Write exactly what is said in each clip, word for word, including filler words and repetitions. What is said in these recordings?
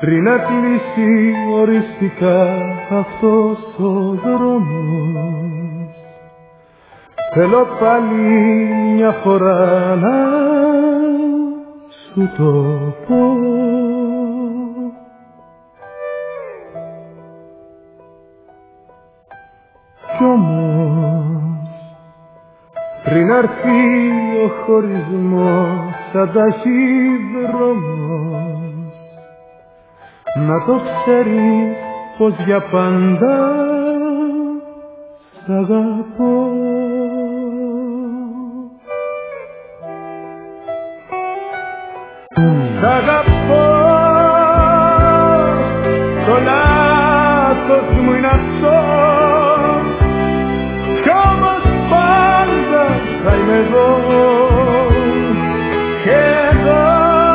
πριν να κλείσει οριστικά αυτός ο δρόμος. Θέλω πάλι μια φορά να σου το πω. Κι όμως πριν έρθει ο χωρισμός σαν ταχύδρομος, να το ξέρεις πως για πάντα σ' αγαπώ. Σ' αγαπώ, το λάθος μου είναι αυτό, κι όμως πάντα θα είμαι εδώ. Και εδώ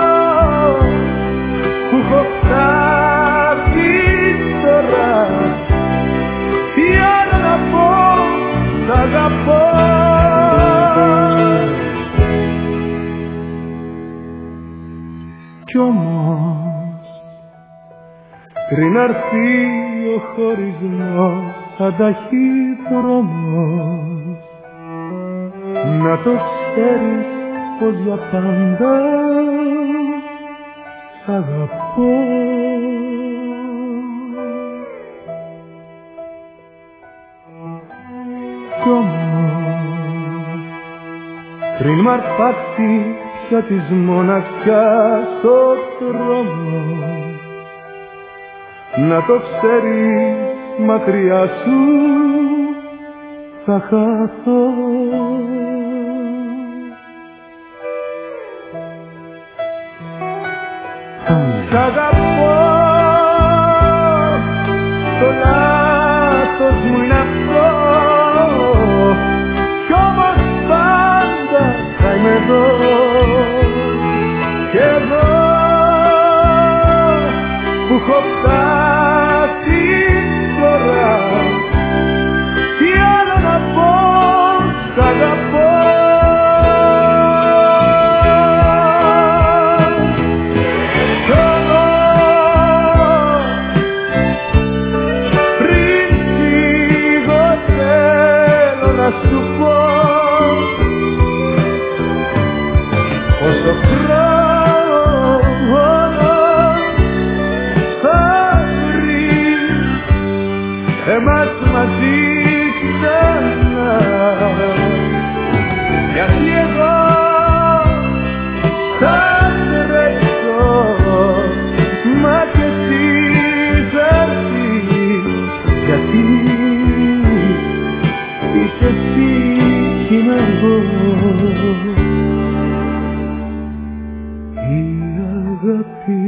που έχω φτάσει τώρα, τι άλλο να πω, σ' αγαπώ. Κι όμως πριν έρθει ο χωρισμός σαν ταχύδρομος, να το ξέρεις πως για πάντα σ' αγαπώ. Κι όμως πριν μ' αρπάξει πια της μοναξιάς το δρόμο, να το ξέρεις μακριά σου θα χαθώ. Σ' αγαπώ, το λάθος μου είναι αυτό, κι όμως πάντα θα είμαι εδώ. Και εδώ που έχω φτάσει τώρα, τι άλλο να πω, σ' αγαπώ. Σου πω όσο χρόνο θα βρεις εμάς μαζί ξανά, γιατί εγώ θα τρέξω μα κι εσύ θα έρθεις, γιατί είσαι εσύ κι είμαι εγώ. Η αγάπη